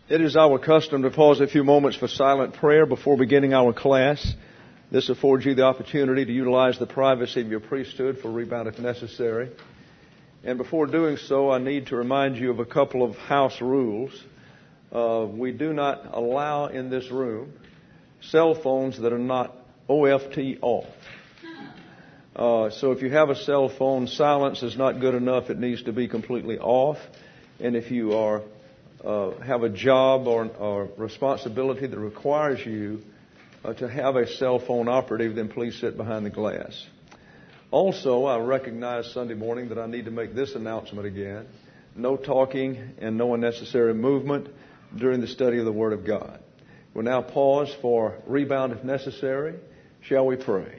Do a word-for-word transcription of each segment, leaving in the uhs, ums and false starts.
It is our custom to pause a few moments for silent prayer before beginning our class. This affords you the opportunity to utilize the privacy of your priesthood for rebound if necessary. And before doing so, I need to remind you of a couple of house rules. Uh, we do not allow in this room cell phones that are not O F T off. Uh, so if you have a cell phone, silence is not good enough. It needs to be completely off. And if you are uh, have a job or, or responsibility that requires you uh, to have a cell phone operative, then please sit behind the glass. Also, I recognize Sunday morning that I need to make this announcement again. No talking and no unnecessary movement during the study of the Word of God. We'll now pause for rebound if necessary. Shall we pray?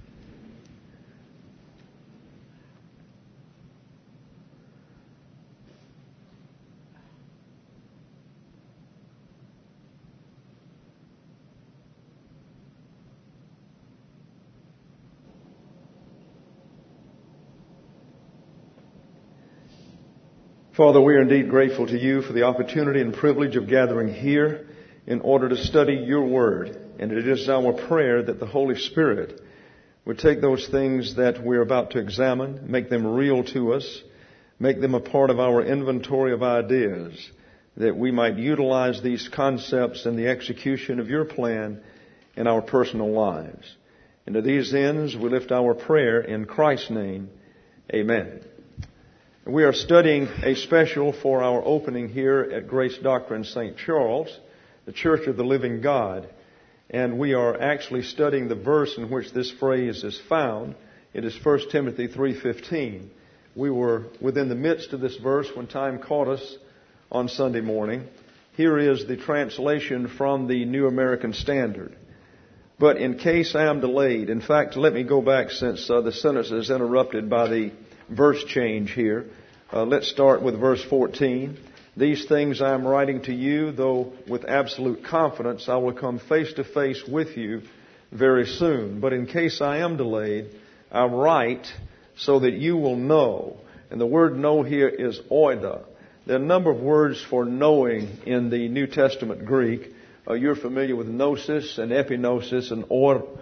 Father, we are indeed grateful to you for the opportunity and privilege of gathering here in order to study your word. And it is our prayer that the Holy Spirit would take those things that we're about to examine, make them real to us, make them a part of our inventory of ideas, that we might utilize these concepts in the execution of your plan in our personal lives. And to these ends, we lift our prayer in Christ's name. Amen. We are studying a special for our opening here at Grace Doctrine Saint Charles, the Church of the Living God. And we are actually studying the verse in which this phrase is found. It is First Timothy three fifteen. We were within the midst of this verse when time caught us on Sunday morning. Here is the translation from the New American Standard. But in case I am delayed, in fact, let me go back since uh, the sentence is interrupted by the verse change here. Uh, let's start with verse fourteen. These things I am writing to you, though with absolute confidence I will come face to face with you very soon. But in case I am delayed, I write so that you will know. And the word know here is oida. There are a number of words for knowing in the New Testament Greek. Uh, you're familiar with gnosis and epignosis, and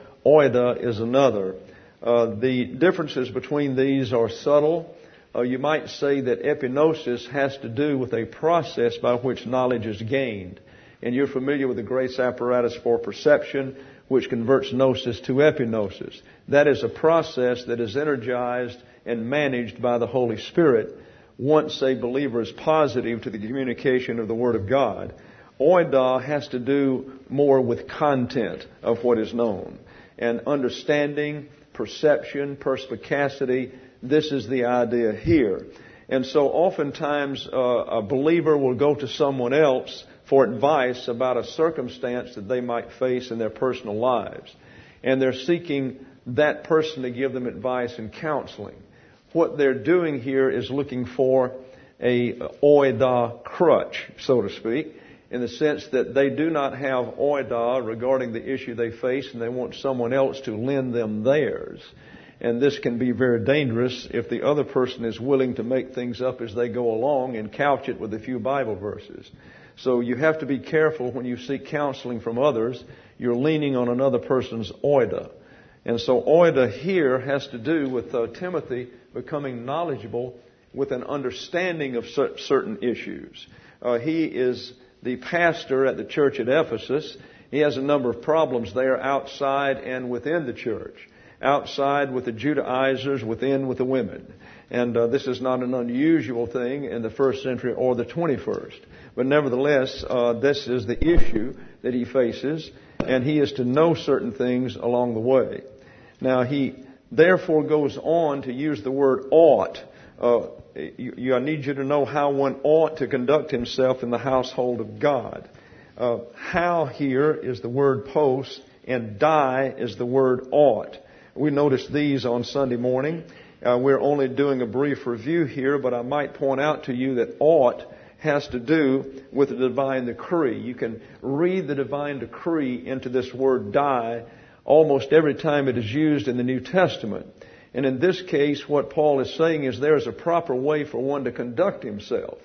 oida is another. Uh, the differences between these are subtle. Uh, you might say that epignosis has to do with a process by which knowledge is gained. And you're familiar with the grace apparatus for perception, which converts gnosis to epignosis. That is a process that is energized and managed by the Holy Spirit once a believer is positive to the communication of the Word of God. Oida has to do more with content of what is known. And understanding, perception, perspicacity, this is the idea here. And so oftentimes uh, a believer will go to someone else for advice about a circumstance that they might face in their personal lives. And they're seeking that person to give them advice and counseling. What they're doing here is looking for a oida crutch, so to speak, in the sense that they do not have oida regarding the issue they face, and they want someone else to lend them theirs. And this can be very dangerous if the other person is willing to make things up as they go along and couch it with a few Bible verses. So you have to be careful when you seek counseling from others. You're leaning on another person's oida. And so oida here has to do with uh, Timothy becoming knowledgeable with an understanding of certain issues. Uh, he is the pastor at the church at Ephesus. He has a number of problems there outside and within the church. Outside with the Judaizers, within with the women. And uh, this is not an unusual thing in the first century or the twenty-first. But nevertheless, uh, this is the issue that he faces, and he is to know certain things along the way. Now, he therefore goes on to use the word ought. Uh, you, you, I need you to know how one ought to conduct himself in the household of God. Uh, how here is the word post, and die is the word ought. We noticed these on Sunday morning. Uh, we're only doing a brief review here, but I might point out to you that ought has to do with the divine decree. You can read the divine decree into this word die almost every time it is used in the New Testament. And in this case, what Paul is saying is there is a proper way for one to conduct himself.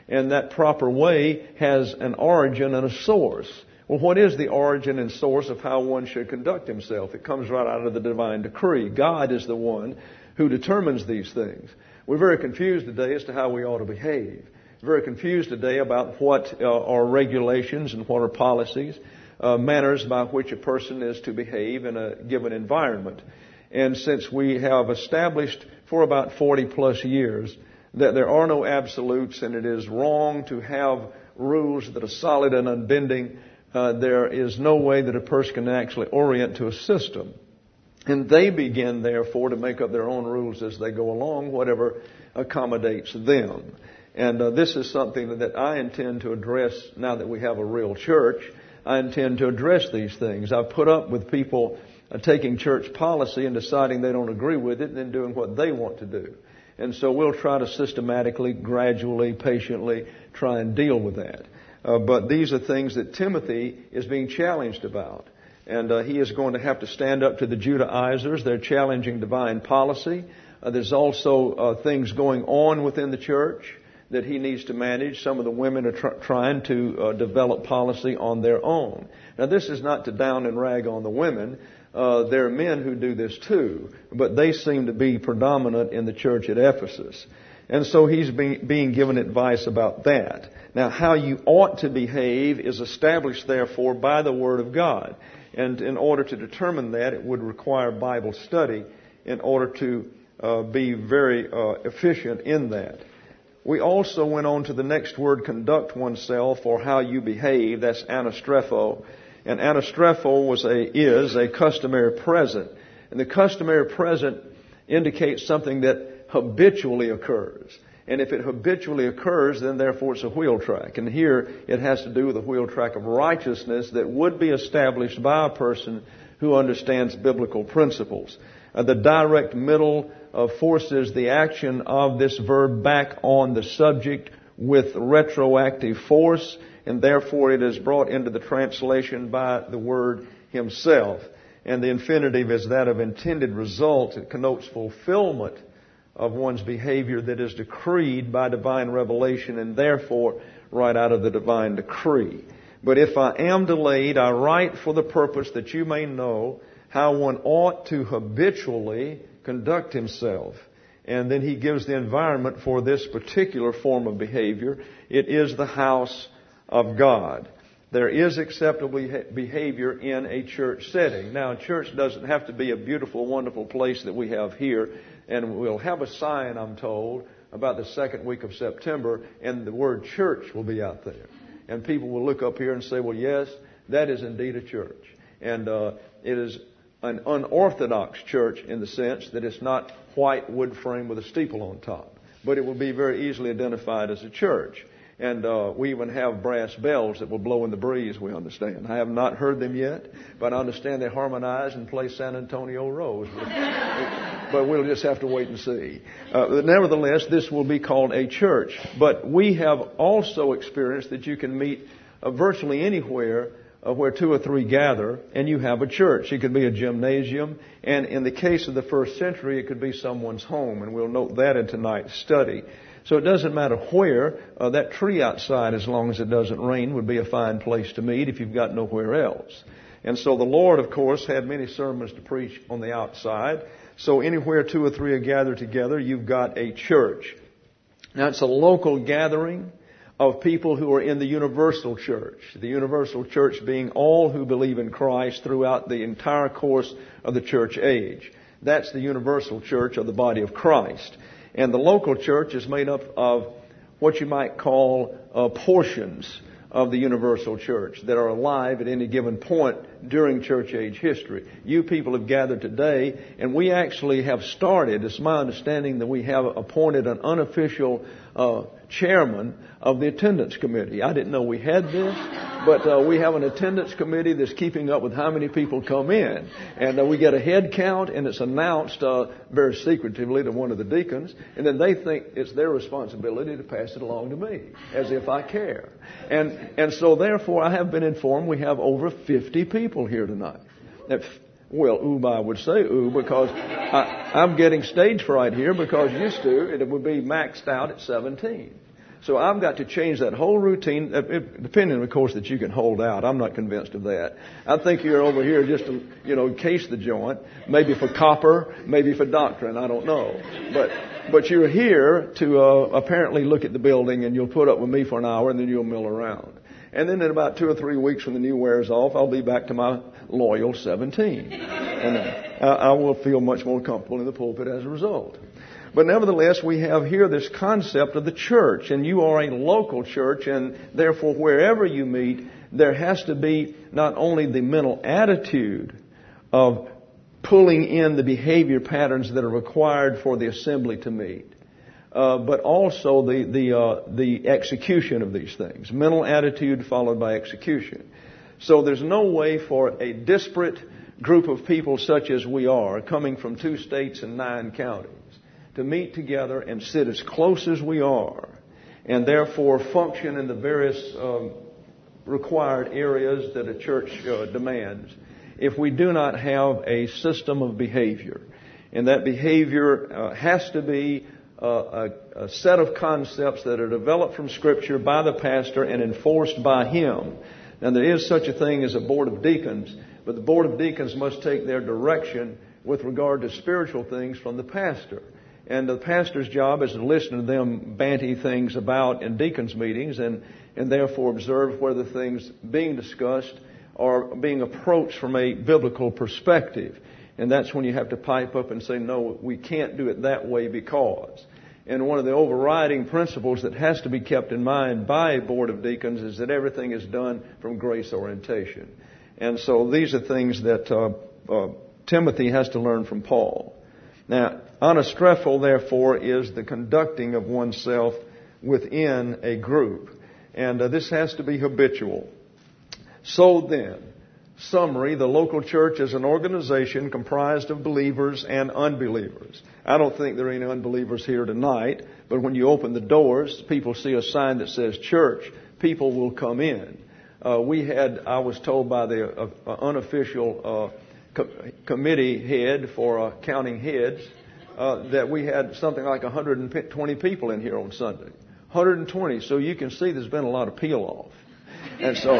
And that proper way has an origin and a source. Well, what is the origin and source of how one should conduct himself? It comes right out of the divine decree. God is the one who determines these things. We're very confused today as to how we ought to behave. Very confused today about what uh, are regulations and what are policies, uh, manners by which a person is to behave in a given environment. And since we have established for about forty plus years that there are no absolutes and it is wrong to have rules that are solid and unbending, uh, there is no way that a person can actually orient to a system. And they begin, therefore, to make up their own rules as they go along, whatever accommodates them. And uh, this is something that I intend to address now that we have a real church. I intend to address these things. I've put up with people uh, taking church policy and deciding they don't agree with it and then doing what they want to do. And so we'll try to systematically, gradually, patiently try and deal with that. Uh, but these are things that Timothy is being challenged about. And uh, he is going to have to stand up to the Judaizers. They're challenging divine policy. Uh, there's also uh, things going on within the church that he needs to manage. Some of the women are tr- trying to uh, develop policy on their own. Now, this is not to down and rag on the women. Uh, there are men who do this too, but they seem to be predominant in the church at Ephesus. And so he's being, being given advice about that. Now, how you ought to behave is established, therefore, by the Word of God. And in order to determine that, it would require Bible study in order to uh, be very uh, efficient in that. We also went on to the next word, conduct oneself, or how you behave. That's anastrepho. And anastrepho was a, is a customary present. And the customary present indicates something that habitually occurs. And if it habitually occurs, then therefore it's a wheel track. And here it has to do with a wheel track of righteousness that would be established by a person who understands biblical principles. Uh, the direct middle uh, forces the action of this verb back on the subject with retroactive force, and therefore it is brought into the translation by the word himself. And the infinitive is that of intended result. It connotes fulfillment of one's behavior that is decreed by divine revelation and therefore right out of the divine decree. But if I am delayed, I write for the purpose that you may know how one ought to habitually conduct himself. And then he gives the environment for this particular form of behavior. It is the house of God. There is acceptable behavior in a church setting. Now, a church doesn't have to be a beautiful, wonderful place that we have here. And we'll have a sign, I'm told, about the second week of September, and the word church will be out there. And people will look up here and say, well, yes, that is indeed a church. And uh, it is an unorthodox church in the sense that it's not white wood frame with a steeple on top. But it will be very easily identified as a church. And uh, we even have brass bells that will blow in the breeze, we understand. I have not heard them yet, but I understand they harmonize and play San Antonio Rose. But we'll just have to wait and see. Uh, but nevertheless, this will be called a church. But we have also experienced that you can meet uh, virtually anywhere uh, where two or three gather, and you have a church. It could be a gymnasium, and in the case of the first century, it could be someone's home, and we'll note that in tonight's study. So it doesn't matter where, uh, that tree outside, as long as it doesn't rain, would be a fine place to meet if you've got nowhere else. And so the Lord, of course, had many sermons to preach on the outside. So anywhere two or three are gathered together, you've got a church. Now, it's a local gathering of people who are in the universal church. The universal church being all who believe in Christ throughout the entire course of the church age. That's the universal church of the body of Christ. And the local church is made up of what you might call uh, portions of the universal church that are alive at any given point during church age history. You people have gathered today, and we actually have started, it's my understanding that we have appointed an unofficial uh, chairman of the attendance committee. I didn't know we had this, but uh, we have an attendance committee that's keeping up with how many people come in. And uh, we get a head count, and it's announced uh, very secretively to one of the deacons, and then they think it's their responsibility to pass it along to me, as if I care. And and so therefore I have been informed we have over fifty people here tonight. If, well, ooh, I would say ooh, because I, I'm getting stage fright here, because used to it would be maxed out at seventeen. So I've got to change that whole routine, depending, of course, that you can hold out. I'm not convinced of that. I think you're over here just to, you know, case the joint, maybe for copper, maybe for doctrine. I don't know. But but you're here to uh, apparently look at the building, and you'll put up with me for an hour, and then you'll mill around. And then in about two or three weeks when the new wears off, I'll be back to my loyal seventeen. And uh, I will feel much more comfortable in the pulpit as a result. But nevertheless, we have here this concept of the church, and you are a local church, and therefore wherever you meet, there has to be not only the mental attitude of pulling in the behavior patterns that are required for the assembly to meet, uh, but also the the uh, the execution of these things. Mental attitude followed by execution. So there's no way for a disparate group of people such as we are, coming from two states and nine counties, to meet together and sit as close as we are, and therefore function in the various um, required areas that a church uh, demands, if we do not have a system of behavior. And that behavior uh, has to be uh, a, a set of concepts that are developed from Scripture by the pastor and enforced by him. And there is such a thing as a board of deacons, but the board of deacons must take their direction with regard to spiritual things from the pastor. And the pastor's job is to listen to them banty things about in deacons' meetings, and, and therefore observe whether things being discussed are being approached from a biblical perspective. And that's when you have to pipe up and say, no, we can't do it that way because. And one of the overriding principles that has to be kept in mind by a board of deacons is that everything is done from grace orientation. And so these are things that uh, uh, Timothy has to learn from Paul. Now, anastrepho, therefore, is the conducting of oneself within a group. And uh, this has to be habitual. So then, summary, the local church is an organization comprised of believers and unbelievers. I don't think there are any unbelievers here tonight, but when you open the doors, people see a sign that says church, people will come in. Uh, we had, I was told by the uh, uh, unofficial uh, co- committee head for uh, counting heads, uh, that we had something like one hundred twenty people in here on Sunday. one hundred twenty, so you can see there's been a lot of peel off. And so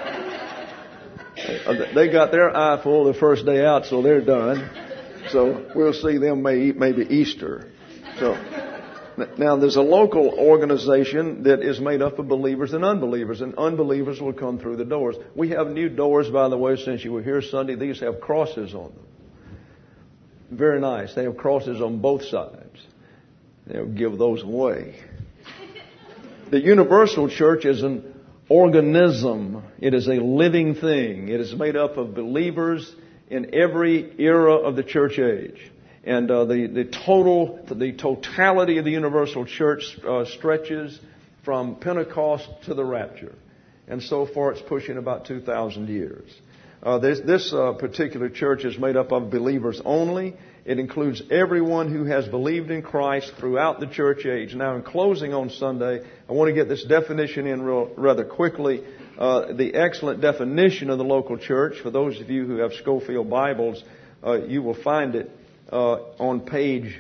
they got their eye full the first day out, so they're done. So we'll see them may, maybe Easter. So now there's a local organization that is made up of believers and unbelievers, and unbelievers will come through the doors. We have new doors, by the way, since you were here Sunday. These have crosses on them. Very nice. They have crosses on both sides. They'll give those away. The universal church is an organism. It is a living thing. It is made up of believers in every era of the church age. And uh, the, the total, the totality of the universal church uh, stretches from Pentecost to the rapture. And so far it's pushing about two thousand years. Uh, this this uh, particular church is made up of believers only. It includes everyone who has believed in Christ throughout the church age. Now, in closing on Sunday, I want to get this definition in real, rather quickly. Uh, the excellent definition of the local church, for those of you who have Scofield Bibles, uh, you will find it uh, on page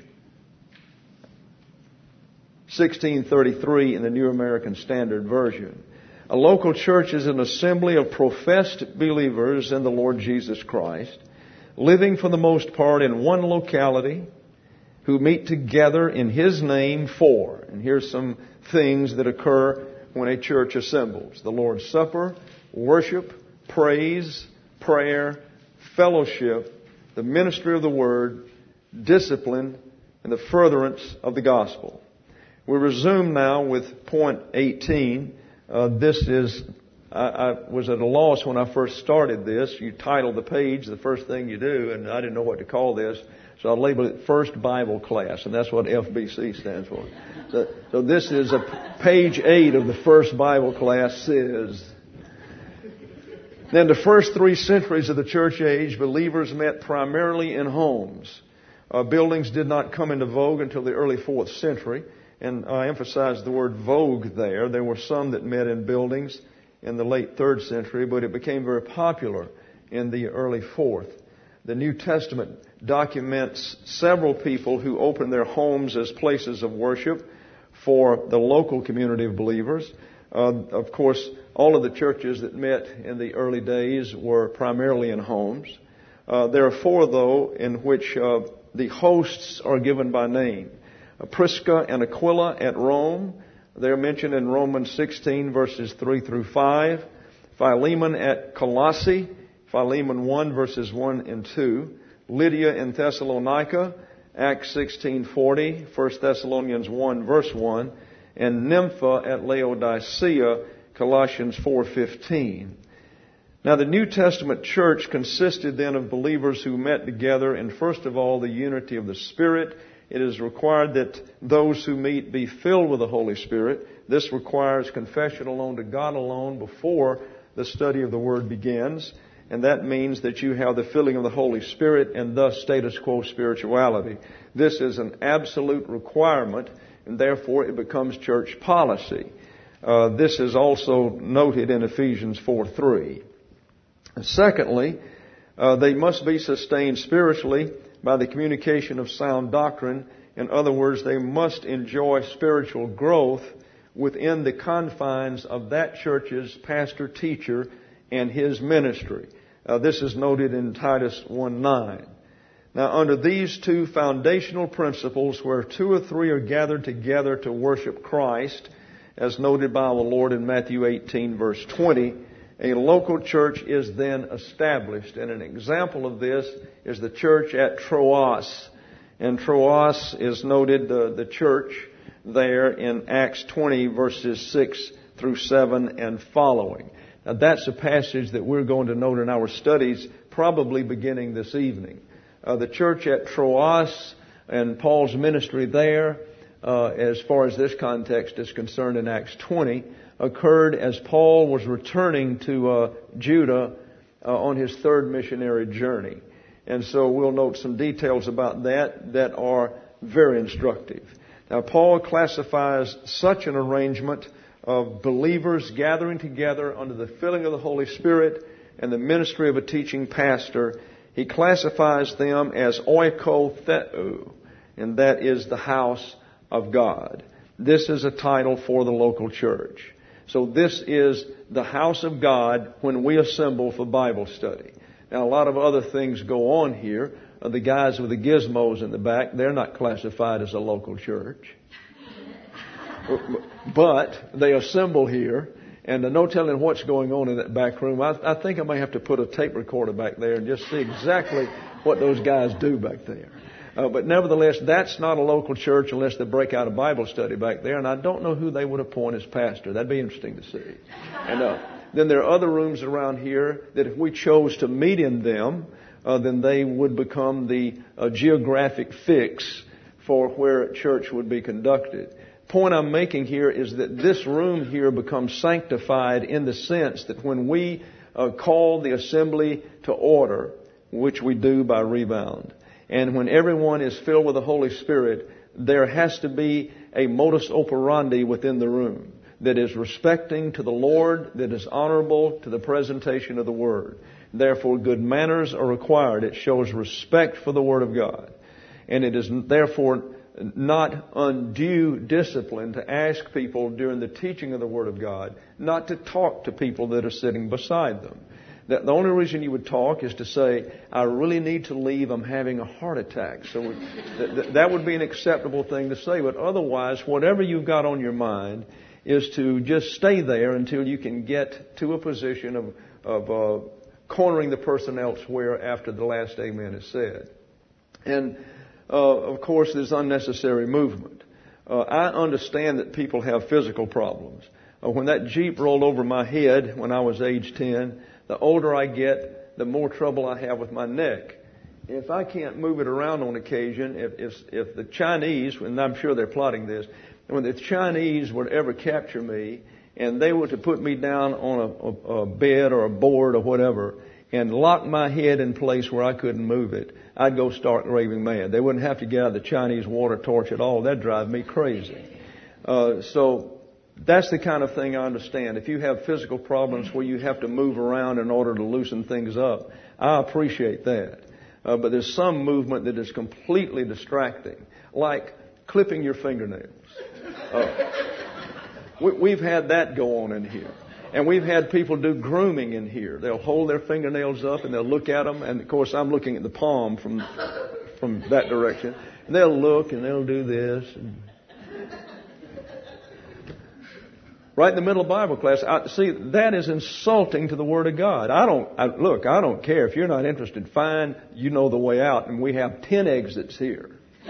sixteen thirty-three in the New American Standard Version. A local church is an assembly of professed believers in the Lord Jesus Christ, living for the most part in one locality, who meet together in His name for, and here's some things that occur when a church assembles: the Lord's Supper, worship, praise, prayer, fellowship, the ministry of the Word, discipline, and the furtherance of the gospel. We resume now with point eighteen. Uh, this is, I, I was at a loss when I first started this. You title the page, the first thing you do, and I didn't know what to call this. So I labeled it First Bible Class, and that's what F B C stands for. So, so this is a page eight of the First Bible Class says. Then the first three centuries of the church age, believers met primarily in homes. Uh, buildings did not come into vogue until the early fourth century. And I emphasize the word vogue there. There were some that met in buildings in the late third century, but it became very popular in the early fourth. The New Testament documents several people who opened their homes as places of worship. for the local community of believers. Uh, of course, all of the churches that met in the early days were primarily in homes. Uh, there are four, though, in which uh, the hosts are given by name. Uh, Prisca and Aquila at Rome. They're mentioned in Romans sixteen, verses three through five. Philemon at Colossae, Philemon one, verses one and two. Lydia in Thessalonica, Acts sixteen forty, First Thessalonians one, verse one. And Nympha at Laodicea, Colossians four fifteen. Now, the New Testament church consisted then of believers who met together in, first of all, the unity of the Spirit. It is required that those who meet be filled with the Holy Spirit. This requires confession alone to God alone before the study of the Word begins. And that means that you have the filling of the Holy Spirit and thus status quo spirituality. This is an absolute requirement, and therefore it becomes church policy. Uh, this is also noted in Ephesians four three. Secondly, uh, they must be sustained spiritually by the communication of sound doctrine. In other words, they must enjoy spiritual growth within the confines of that church's pastor, teacher, and his ministry. Uh, this is noted in Titus one nine. Now, under these two foundational principles, where two or three are gathered together to worship Christ, as noted by the Lord in Matthew eighteen, verse twenty, a local church is then established. And an example of this is the church at Troas. And Troas is noted, uh, the church there in Acts twenty, verses six through seven and following. Now, that's a passage that we're going to note in our studies, probably beginning this evening. Uh, the church at Troas and Paul's ministry there, uh, as far as this context is concerned in Acts twenty, occurred as Paul was returning to uh, Judah uh, on his third missionary journey. And so we'll note some details about that that are very instructive. Now, Paul classifies such an arrangement of believers gathering together under the filling of the Holy Spirit and the ministry of a teaching pastor. He classifies them as oikotheu, and that is the house of God. This is a title for the local church. So this is the house of God when we assemble for Bible study. Now, a lot of other things go on here. Uh, the guys with the gizmos in the back, they're not classified as a local church. But they assemble here, and no telling what's going on in that back room. I, I think I may have to put a tape recorder back there and just see exactly what those guys do back there. Uh, but nevertheless, that's not a local church unless they break out a Bible study back there. And I don't know who they would appoint as pastor. That'd be interesting to see. And uh, then there are other rooms around here that if we chose to meet in them, uh, then they would become the uh, geographic fix for where church would be conducted. Point I'm making here is that this room here becomes sanctified in the sense that when we uh, call the assembly to order, which we do by rebound, and when everyone is filled with the Holy Spirit, there has to be a modus operandi within the room that is respecting to the Lord, that is honorable to the presentation of the Word. Therefore, good manners are required. It shows respect for the Word of God. And it is therefore not undue discipline to ask people during the teaching of the Word of God not to talk to people that are sitting beside them. That the only reason you would talk is to say, I really need to leave, I'm having a heart attack. So that, that would be an acceptable thing to say. But otherwise, whatever you've got on your mind is to just stay there until you can get to a position of, of uh, cornering the person elsewhere after the last amen is said. And Uh, of course, there's unnecessary movement. Uh, I understand that people have physical problems. Uh, when that Jeep rolled over my head when I was age ten, the older I get, the more trouble I have with my neck. If I can't move it around on occasion, if, if, if the Chinese, and I'm sure they're plotting this, when the Chinese would ever capture me and they were to put me down on a, a, a bed or a board or whatever and lock my head in place where I couldn't move it, I'd go stark raving mad. They wouldn't have to get out the Chinese water torch at all. That'd drive me crazy. Uh, so that's the kind of thing I understand. If you have physical problems where you have to move around in order to loosen things up, I appreciate that. Uh, but there's some movement that is completely distracting, like clipping your fingernails. Uh, we, we've had that go on in here. And we've had people do grooming in here. They'll hold their fingernails up and they'll look at them. And, of course, I'm looking at the palm from from that direction. And they'll look and they'll do this. And right in the middle of Bible class. I, see, that is insulting to the Word of God. I don't, I, look, I don't care. If you're not interested, fine. You know the way out. And we have ten exits here.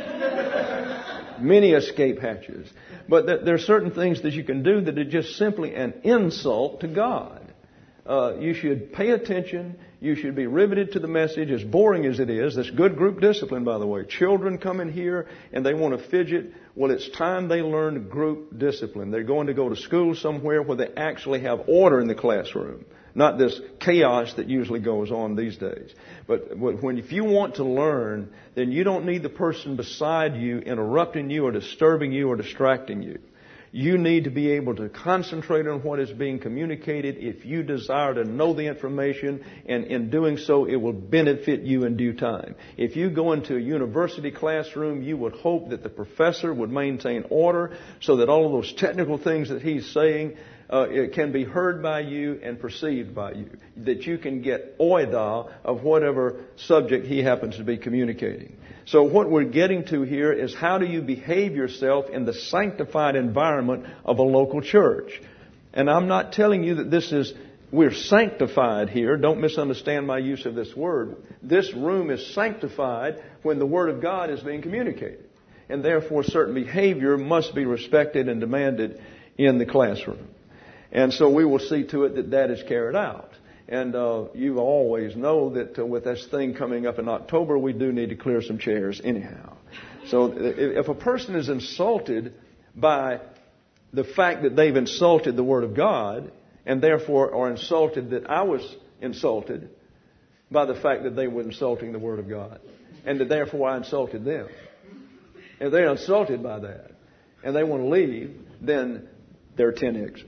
Many escape hatches. But th- there are certain things that you can do that are just simply an insult to God. Uh, you should pay attention. You should be riveted to the message, as boring as it is. That's good group discipline, by the way. Children come in here and they want to fidget. Well, it's time they learn group discipline. They're going to go to school somewhere where they actually have order in the classroom. Not this chaos that usually goes on these days. But when, if you want to learn, then you don't need the person beside you interrupting you or disturbing you or distracting you. You need to be able to concentrate on what is being communicated if you desire to know the information, and in doing so, it will benefit you in due time. If you go into a university classroom, you would hope that the professor would maintain order so that all of those technical things that he's saying Uh, it can be heard by you and perceived by you, that you can get oida of whatever subject he happens to be communicating. So what we're getting to here is, how do you behave yourself in the sanctified environment of a local church? And I'm not telling you that this is, we're sanctified here. Don't misunderstand my use of this word. This room is sanctified when the Word of God is being communicated. And therefore certain behavior must be respected and demanded in the classroom. And so we will see to it that that is carried out. And uh, you always know that uh, with this thing coming up in October, we do need to clear some chairs anyhow. So if a person is insulted by the fact that they've insulted the Word of God, and therefore are insulted that I was insulted by the fact that they were insulting the Word of God, and that therefore I insulted them. If they're insulted by that, and they want to leave, then there are ten exits.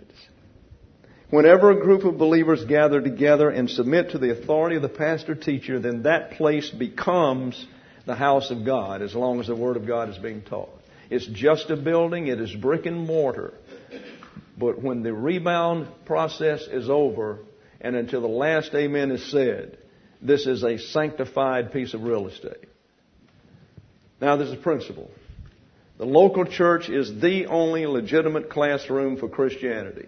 Whenever a group of believers gather together and submit to the authority of the pastor teacher, then that place becomes the house of God, as long as the Word of God is being taught. It's just a building. It is brick and mortar. But when the rebound process is over, and until the last amen is said, this is a sanctified piece of real estate. Now, there's a principle. The local church is the only legitimate classroom for Christianity.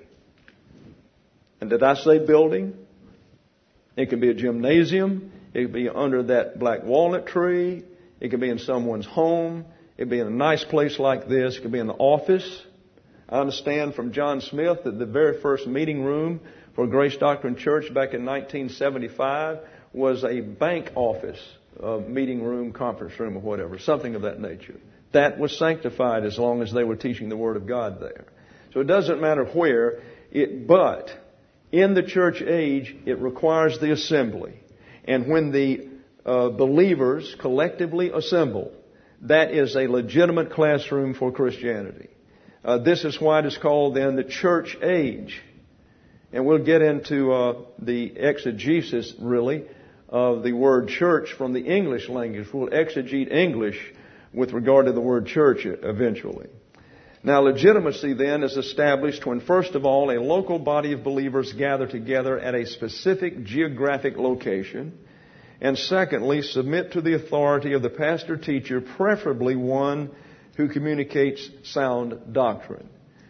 And did I say building? It could be a gymnasium. It could be under that black walnut tree. It could be in someone's home. It could be in a nice place like this. It could be in the office. I understand from John Smith that the very first meeting room for Grace Doctrine Church back in nineteen seventy-five was a bank office, uh, meeting room, conference room, or whatever, something of that nature. That was sanctified as long as they were teaching the Word of God there. So it doesn't matter where, it, but in the church age, it requires the assembly. And when the uh, believers collectively assemble, that is a legitimate classroom for Christianity. Uh, this is why it is called then the church age. And we'll get into uh, the exegesis, really, of the word church from the English language. We'll exegete English with regard to the word church eventually. Now, legitimacy then is established when, first of all, a local body of believers gather together at a specific geographic location, and secondly, submit to the authority of the pastor-teacher, preferably one who communicates sound doctrine.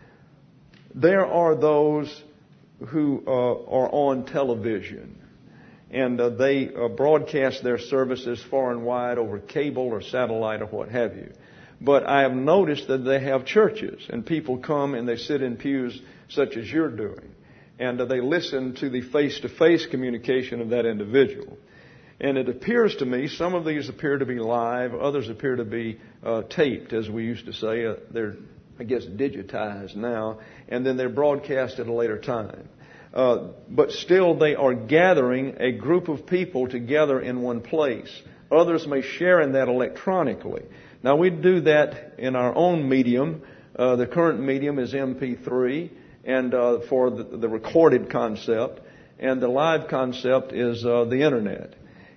There are those who uh, are on television, and uh, they uh, broadcast their services far and wide over cable or satellite or what have you. But I have noticed that they have churches, and people come and they sit in pews such as you're doing, and uh, they listen to the face-to-face communication of that individual. And it appears to me, some of these appear to be live, others appear to be uh, taped, as we used to say. Uh, they're, I guess, digitized now, and then they're broadcast at a later time. Uh, but still, they are gathering a group of people together in one place. Others may share in that electronically. Now, we do that in our own medium. Uh, the current medium is M P three, and uh, for the, the recorded concept, and the live concept is uh, the Internet.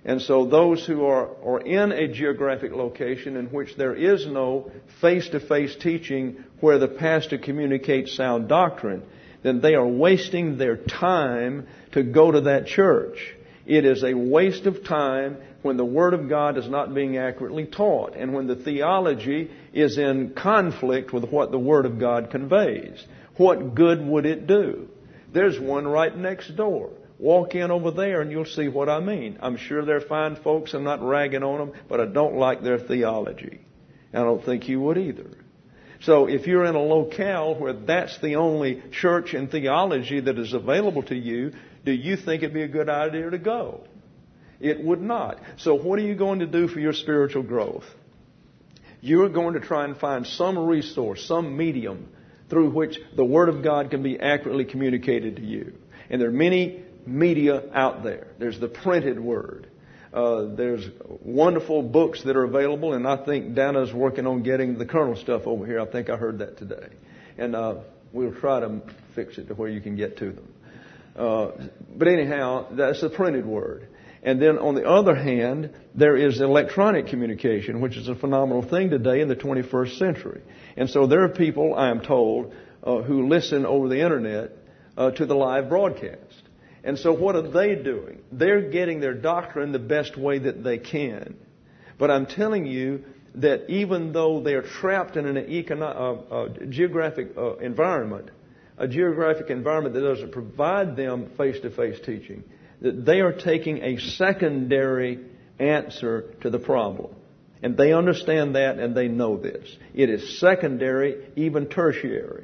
And so those who are, are in a geographic location in which there is no face-to-face teaching where the pastor communicates sound doctrine, then they are wasting their time to go to that church. It is a waste of time when the Word of God is not being accurately taught and when the theology is in conflict with what the Word of God conveys. What good would it do? There's one right next door. Walk in over there and you'll see what I mean. I'm sure they're fine folks. I'm not ragging on them, but I don't like their theology. I don't think you would either. So if you're in a locale where that's the only church and theology that is available to you, do you think it'd be a good idea to go? It would not. So what are you going to do for your spiritual growth? You're going to try and find some resource, some medium through which the Word of God can be accurately communicated to you. And there are many media out there. There's the printed Word. Uh, there's wonderful books that are available, and I think Dana's working on getting the kernel stuff over here. I think I heard that today. And uh, we'll try to fix it to where you can get to them. Uh, but anyhow, that's the printed Word. And then on the other hand, there is electronic communication, which is a phenomenal thing today in the twenty-first century. And so there are people, I am told, uh, who listen over the Internet uh, to the live broadcast. And so what are they doing? They're getting their doctrine the best way that they can. But I'm telling you that even though they're trapped in an econo- uh, uh, geographic uh, environment, a geographic environment that doesn't provide them face-to-face teaching, that they are taking a secondary answer to the problem. And they understand that and they know this. It is secondary, even tertiary.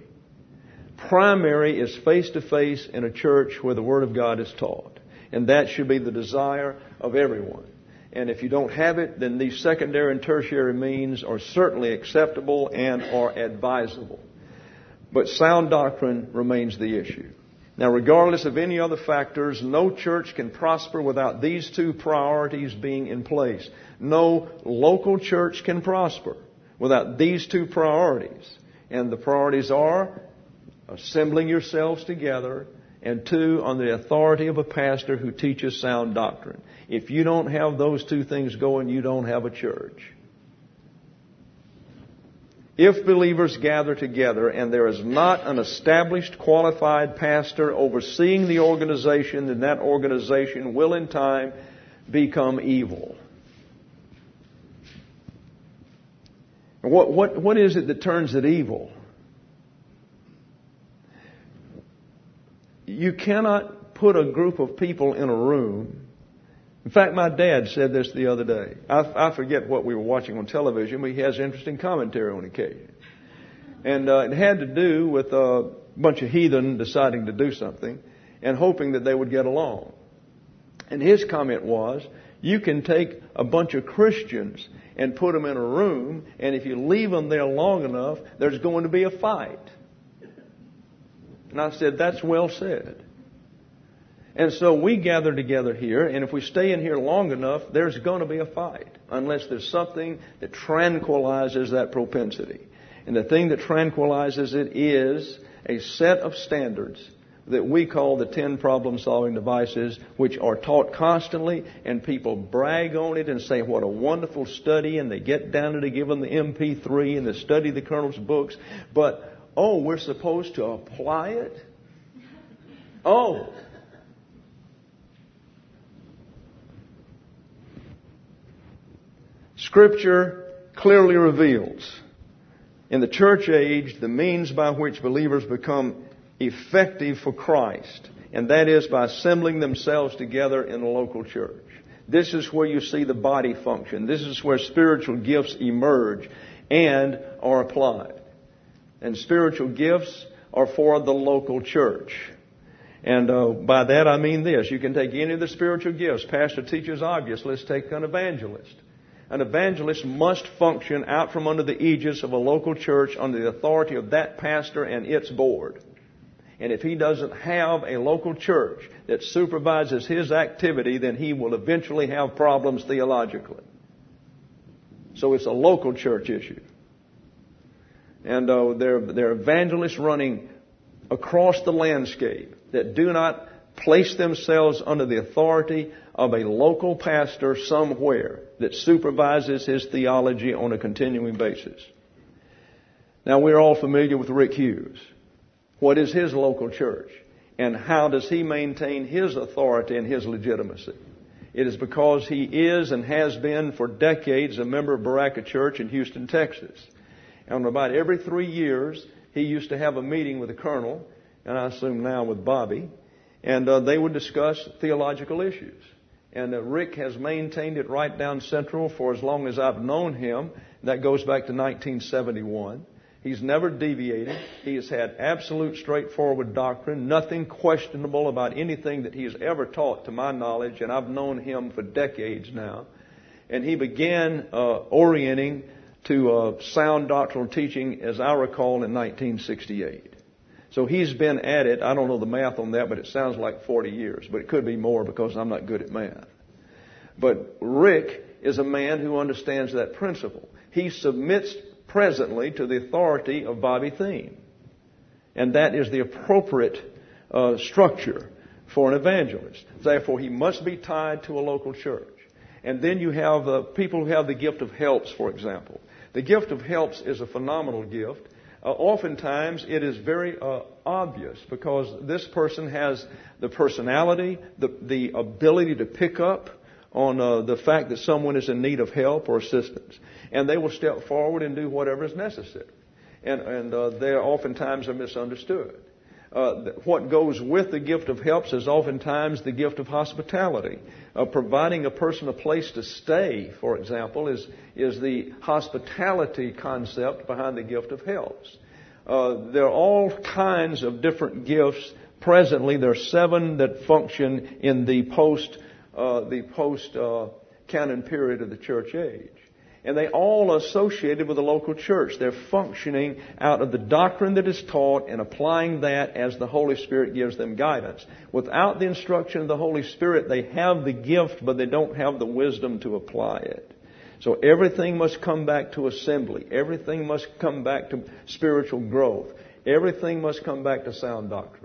Primary is face-to-face in a church where the Word of God is taught. And that should be the desire of everyone. And if you don't have it, then these secondary and tertiary means are certainly acceptable and are advisable. But sound doctrine remains the issue. Now, regardless of any other factors, no church can prosper without these two priorities being in place. No local church can prosper without these two priorities. And the priorities are assembling yourselves together, and two, on the authority of a pastor who teaches sound doctrine. If you don't have those two things going, you don't have a church. If believers gather together and there is not an established, qualified pastor overseeing the organization, then that organization will in time become evil. What, what, what is it that turns it evil? You cannot put a group of people in a room. In fact, my dad said this the other day. I, I forget what we were watching on television, but he has interesting commentary on occasion. And uh, it had to do with a bunch of heathen deciding to do something and hoping that they would get along. And his comment was, you can take a bunch of Christians and put them in a room, and if you leave them there long enough, there's going to be a fight. And I said, that's well said. And so we gather together here, and if we stay in here long enough, there's going to be a fight, unless there's something that tranquilizes that propensity. And the thing that tranquilizes it is a set of standards that we call the ten problem-solving devices, which are taught constantly, and people brag on it and say what a wonderful study, and they get down to give them the M P three and they study the Colonel's books. But, oh, we're supposed to apply it? Oh. Scripture clearly reveals in the church age the means by which believers become effective for Christ, and that is by assembling themselves together in a local church. This is where you see the body function. This is where spiritual gifts emerge and are applied. And spiritual gifts are for the local church. And uh, by that I mean this. You can take any of the spiritual gifts. Pastor teaches obvious. Let's take an evangelist. An evangelist must function out from under the aegis of a local church under the authority of that pastor and its board. And if he doesn't have a local church that supervises his activity, then he will eventually have problems theologically. So it's a local church issue. And uh, there, there are evangelists running across the landscape that do not place themselves under the authority of a local pastor somewhere that supervises his theology on a continuing basis. Now, we're all familiar with Rick Hughes. What is his local church? And how does he maintain his authority and his legitimacy? It is because he is and has been for decades a member of Baraka Church in Houston, Texas. And about every three years, he used to have a meeting with the colonel, and I assume now with Bobby, and uh, they would discuss theological issues. And uh, Rick has maintained it right down central for as long as I've known him. That goes back to nineteen seventy-one. He's never deviated. He has had absolute straightforward doctrine, nothing questionable about anything that he has ever taught to my knowledge, and I've known him for decades now. And he began uh, orienting to uh, sound doctrinal teaching, as I recall, in nineteen sixty-eight. So he's been at it, I don't know the math on that, but it sounds like forty years, but it could be more because I'm not good at math. But Rick is a man who understands that principle. He submits presently to the authority of Bobby Thiem. And that is the appropriate uh, structure for an evangelist. Therefore, he must be tied to a local church. And then you have uh, people who have the gift of helps, for example. The gift of helps is a phenomenal gift. Uh, oftentimes, it is very uh, obvious because this person has the personality, the, the ability to pick up on uh, the fact that someone is in need of help or assistance. And they will step forward and do whatever is necessary. And, and uh, they oftentimes are misunderstood. Uh, what goes with the gift of helps is oftentimes the gift of hospitality. Uh, providing a person a place to stay, for example, is, is the hospitality concept behind the gift of helps. Uh, there are all kinds of different gifts. Presently, there are seven that function in the post Uh, the post-canon uh, period of the church age. And they all are associated with the local church. They're functioning out of the doctrine that is taught and applying that as the Holy Spirit gives them guidance. Without the instruction of the Holy Spirit, they have the gift, but they don't have the wisdom to apply it. So everything must come back to assembly. Everything must come back to spiritual growth. Everything must come back to sound doctrine.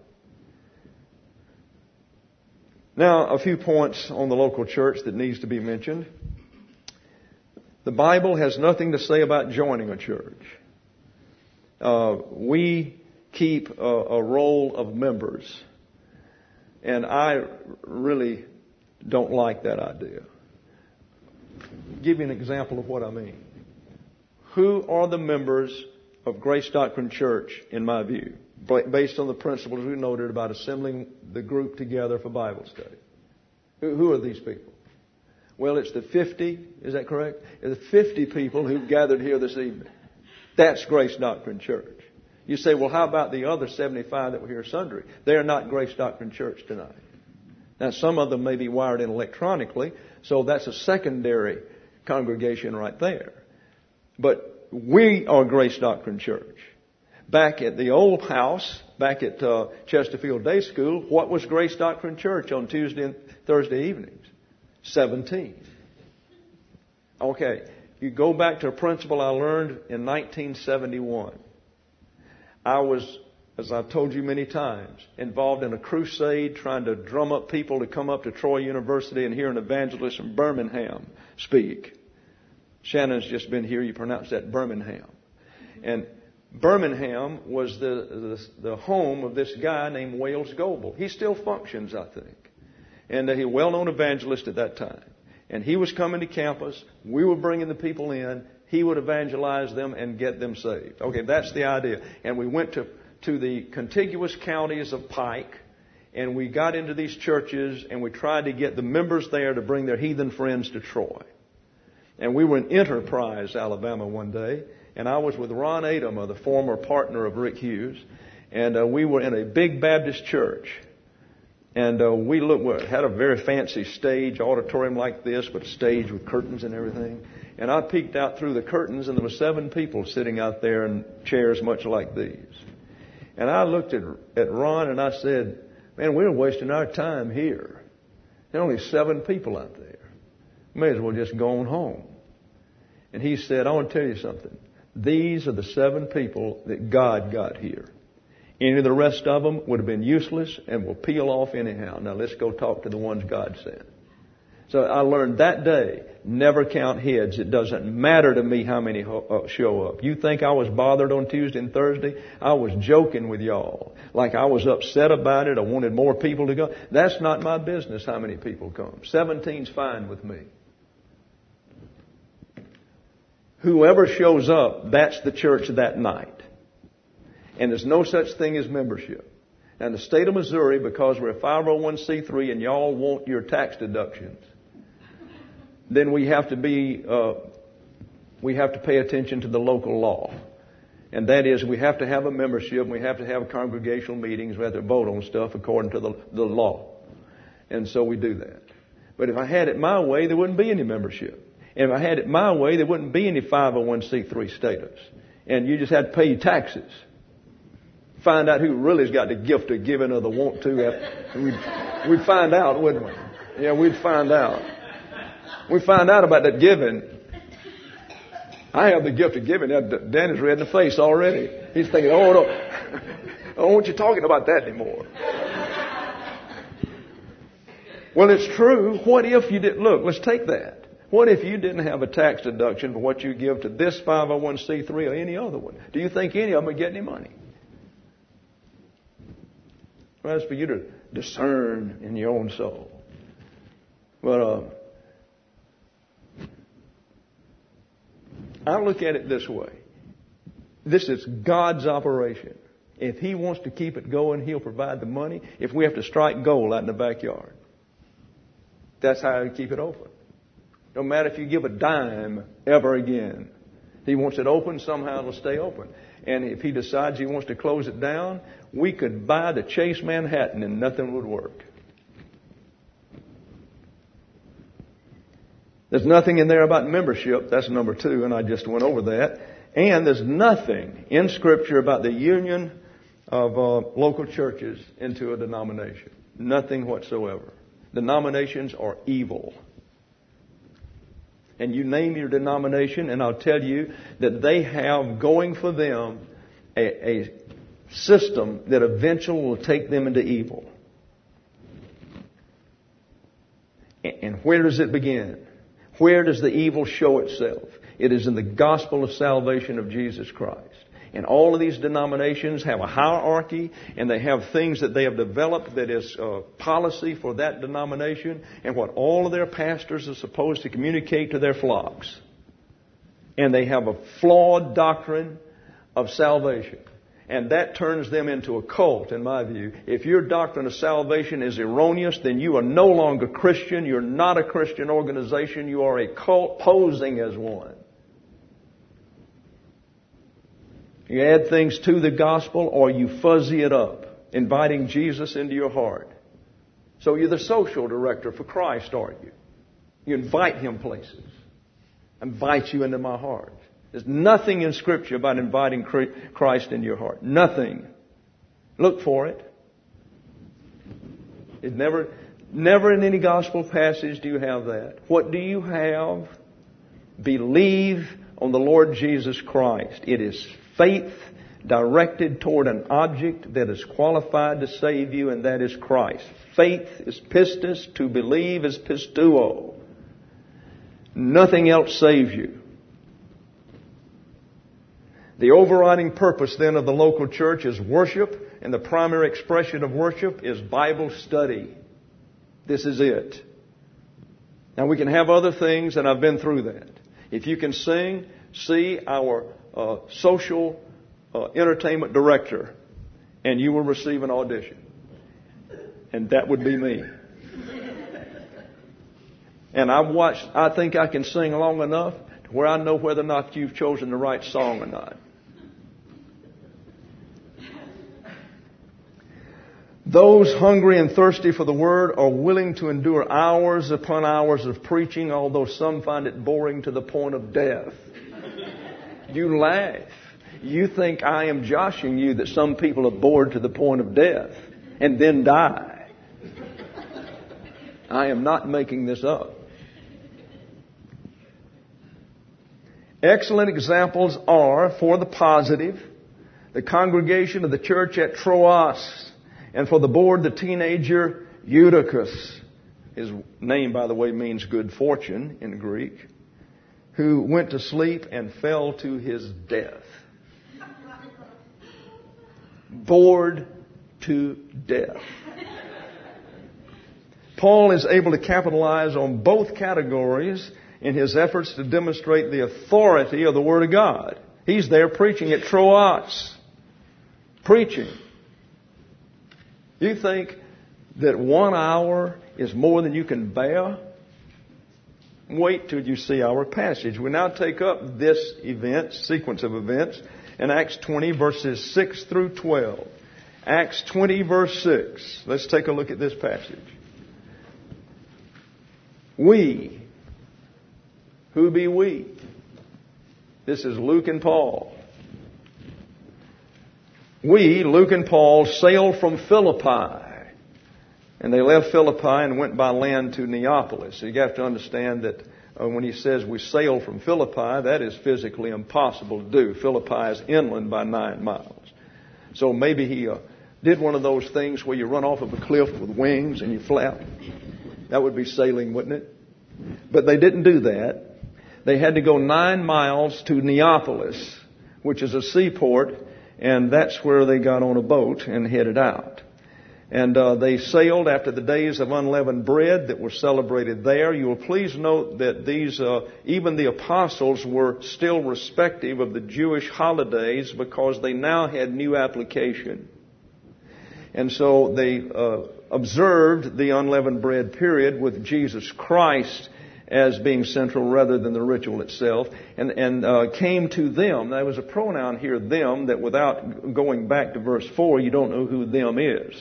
Now, a few points on the local church that needs to be mentioned. The Bible has nothing to say about joining a church. Uh, we keep a, a roll of members, and I really don't like that idea. I'll give you an example of what I mean. Who are the members of Grace Doctrine Church, in my view? Based on the principles we noted about assembling the group together for Bible study. Who, who are these people? Well, it's the fifty, is that correct? It's the fifty people who've gathered here this evening. That's Grace Doctrine Church. You say, well, how about the other seventy-five that were here Sunday? They're not Grace Doctrine Church tonight. Now, some of them may be wired in electronically, so that's a secondary congregation right there. But we are Grace Doctrine Church. Back at the old house, back at uh, Chesterfield Day School, what was Grace Doctrine Church on Tuesday and Thursday evenings? Seventeen. Okay, you go back to a principle I learned in nineteen seventy-one. I was, as I've told you many times, involved in a crusade trying to drum up people to come up to Troy University and hear an evangelist from Birmingham speak. Shannon's just been here. You pronounce that Birmingham. And Birmingham was the, the the home of this guy named Wales Goebel. He still functions, I think. And he was a well-known evangelist at that time. And he was coming to campus. We were bringing the people in. He would evangelize them and get them saved. Okay, that's the idea. And we went to, to the contiguous counties of Pike. And we got into these churches and we tried to get the members there to bring their heathen friends to Troy. And we were in Enterprise, Alabama one day. And I was with Ron Adama, the former partner of Rick Hughes. And uh, we were in a big Baptist church. And uh, we looked, we had a very fancy stage, auditorium like this, but a stage with curtains and everything. And I peeked out through the curtains, and there were seven people sitting out there in chairs much like these. And I looked at, at Ron and I said, man, we're wasting our time here. There are only seven people out there. May as well just go on home. And he said, I want to tell you something. These are the seven people that God got here. Any of the rest of them would have been useless and will peel off anyhow. Now let's go talk to the ones God sent. So I learned that day, never count heads. It doesn't matter to me how many ho- uh, show up. You think I was bothered on Tuesday and Thursday? I was joking with y'all. Like I was upset about it. I wanted more people to go. That's not my business how many people come. Seventeen's fine with me. Whoever shows up, that's the church that night. And there's no such thing as membership. Now in the state of Missouri, because we're a five oh one c three and y'all want your tax deductions, then we have to be, uh, we have to pay attention to the local law. And that is, we have to have a membership, we have to have congregational meetings, we have to vote on stuff according to the, the law. And so we do that. But if I had it my way, there wouldn't be any membership. And if I had it my way, there wouldn't be any five oh one c three status. And you just had to pay your taxes. Find out who really's got the gift of giving or the want to. We'd, we'd find out, wouldn't we? Yeah, we'd find out. We find out about that giving. I have the gift of giving. Danny's red in the face already. He's thinking, oh, no, I don't want you talking about that anymore. Well, it's true. What if you didn't? Look, let's take that. What if you didn't have a tax deduction for what you give to this five oh one c three or any other one? Do you think any of them would get any money? Well, that's for you to discern in your own soul. But, uh, I look at it this way. This is God's operation. If He wants to keep it going, He'll provide the money. If we have to strike gold out in the backyard, that's how He'll keep it open. No matter if you give a dime ever again. He wants it open, somehow it'll stay open. And if He decides He wants to close it down, we could buy the Chase Manhattan and nothing would work. There's nothing in there about membership. That's number two, and I just went over that. And there's nothing in Scripture about the union of uh, local churches into a denomination. Nothing whatsoever. Denominations are evil. And you name your denomination, and I'll tell you that they have going for them a, a system that eventually will take them into evil. And where does it begin? Where does the evil show itself? It is in the gospel of salvation of Jesus Christ. And all of these denominations have a hierarchy, and they have things that they have developed that is uh, policy for that denomination, and what all of their pastors are supposed to communicate to their flocks. And they have a flawed doctrine of salvation. And that turns them into a cult, in my view. If your doctrine of salvation is erroneous, then you are no longer Christian. You're not a Christian organization. You are a cult posing as one. You add things to the gospel or you fuzzy it up, inviting Jesus into your heart. So you're the social director for Christ, aren't you? You invite Him places. Invite you into my heart. There's nothing in Scripture about inviting Christ into your heart. Nothing. Look for it. It never, never in any gospel passage do you have that. What do you have? Believe on the Lord Jesus Christ. It is faith directed toward an object that is qualified to save you, and that is Christ. Faith is pistis. To believe is pistuo. Nothing else saves you. The overriding purpose then of the local church is worship, and the primary expression of worship is Bible study. This is it. Now we can have other things, and I've been through that. If you can sing, see our uh, social uh, entertainment director, and you will receive an audition. And that would be me. And I've watched, I think I can sing long enough to where I know whether or not you've chosen the right song or not. Those hungry and thirsty for the Word are willing to endure hours upon hours of preaching, although some find it boring to the point of death. You laugh. You think I am joshing you that some people are bored to the point of death and then die. I am not making this up. Excellent examples are, for the positive, the congregation of the church at Troas, and for the board the teenager Eutychus. His name, by the way, means good fortune in Greek, who went to sleep and fell to his death. Bored to death. Paul is able to capitalize on both categories in his efforts to demonstrate the authority of the Word of God. He's there preaching at Troas. Preaching. You think that one hour is more than you can bear? Wait till you see our passage. We now take up this event, sequence of events, in Acts twenty, verses six through twelve. Acts twenty, verse six. Let's take a look at this passage. We, who be we? This is Luke and Paul. We, Luke and Paul, sailed from Philippi. And they left Philippi and went by land to Neapolis. So you have to understand that uh, when he says we sailed from Philippi, that is physically impossible to do. Philippi is inland by nine miles. So maybe he uh, did one of those things where you run off of a cliff with wings and you flap. That would be sailing, wouldn't it? But they didn't do that. They had to go nine miles to Neapolis, which is a seaport, and that's where they got on a boat and headed out. And uh, they sailed after the days of unleavened bread that were celebrated there. You will please note that these, uh, even the apostles were still respective of the Jewish holidays because they now had new application. And so they uh, observed the unleavened bread period with Jesus Christ as being central rather than the ritual itself, and, and uh, came to them. There was a pronoun here, them, that without going back to verse four, you don't know who them is.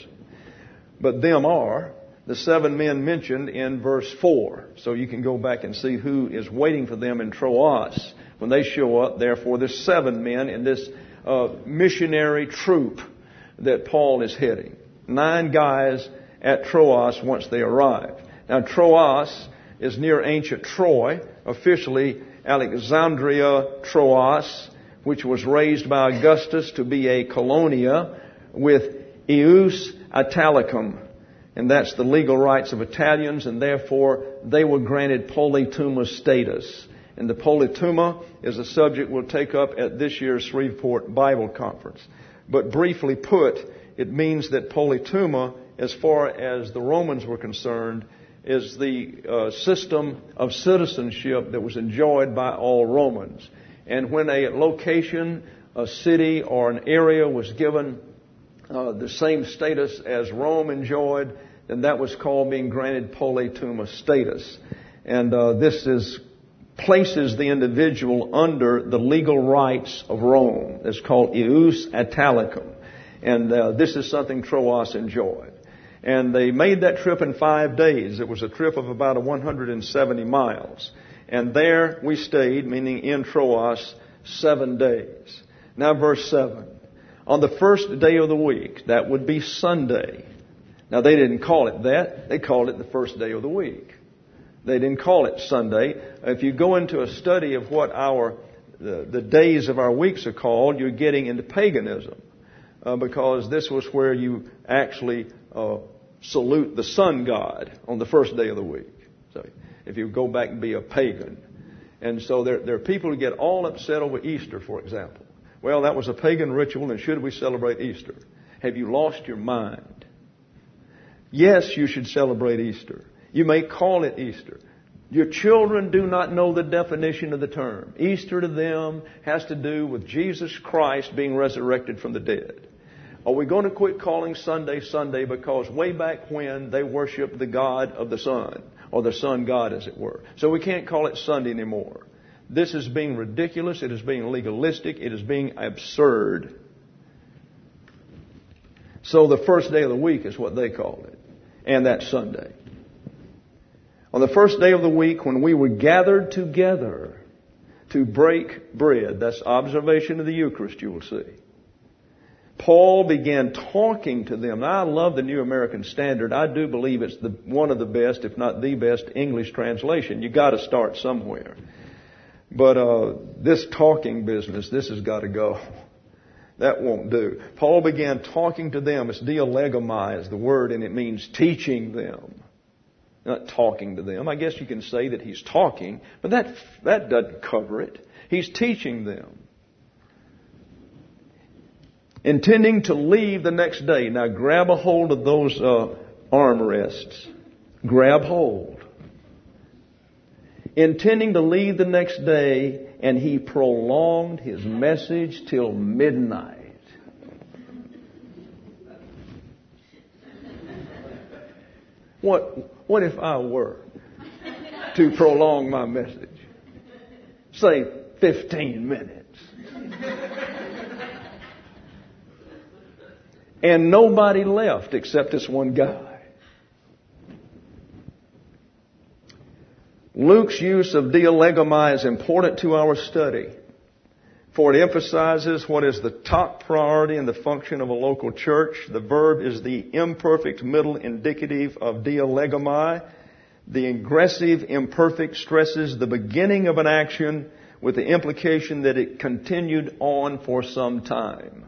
But them are the seven men mentioned in verse four. So you can go back and see who is waiting for them in Troas. When they show up, therefore, there's seven men in this uh, missionary troop that Paul is heading. Nine guys at Troas once they arrive. Now, Troas is near ancient Troy, officially Alexandria Troas, which was raised by Augustus to be a colonia with Ius Italicum, and that's the legal rights of Italians, and therefore they were granted Politeuma status. And the Politeuma is a subject we'll take up at this year's Shreveport Bible Conference. But briefly put, it means that Politeuma, as far as the Romans were concerned, is the uh, system of citizenship that was enjoyed by all Romans. And when a location, a city, or an area was given Uh, the same status as Rome enjoyed, then that was called being granted Politeuma status. And uh, this is places the individual under the legal rights of Rome. It's called Ius Italicum. And uh, this is something Troas enjoyed. And they made that trip in five days. It was a trip of about one hundred seventy miles. And there we stayed, meaning in Troas, seven days. Now verse seven. On the first day of the week, that would be Sunday. Now, they didn't call it that. They called it the first day of the week. They didn't call it Sunday. If you go into a study of what our the, the days of our weeks are called, you're getting into paganism. Uh, because this was where you actually uh, salute the sun god on the first day of the week. So, if you go back and be a pagan. And so there, there are people who get all upset over Easter, for example. Well, that was a pagan ritual, and should we celebrate Easter? Have you lost your mind? Yes, you should celebrate Easter. You may call it Easter. Your children do not know the definition of the term. Easter to them has to do with Jesus Christ being resurrected from the dead. Are we going to quit calling Sunday Sunday because way back when they worshiped the God of the sun, or the sun god as it were? So we can't call it Sunday anymore. This is being ridiculous. It is being legalistic. It is being absurd. So the first day of the week is what they called it. And that's Sunday. On the first day of the week, when we were gathered together to break bread, that's observation of the Eucharist, you will see. Paul began talking to them. Now, I love the New American Standard. I do believe it's the, one of the best, if not the best, English translation. You got to start somewhere. But uh, this talking business, this has got to go. That won't do. Paul began talking to them. It's dialegomai is the word, and it means teaching them. Not talking to them. I guess you can say that he's talking, but that, that doesn't cover it. He's teaching them. Intending to leave the next day. Now grab a hold of those uh, armrests. Grab hold. Intending to leave the next day, and he prolonged his message till midnight. What, what if I were to prolong my message? Say fifteen minutes. And nobody left except this one guy. Luke's use of dialegomai is important to our study, for it emphasizes what is the top priority in the function of a local church. The verb is the imperfect middle indicative of dialegomai. The aggressive imperfect stresses the beginning of an action with the implication that it continued on for some time.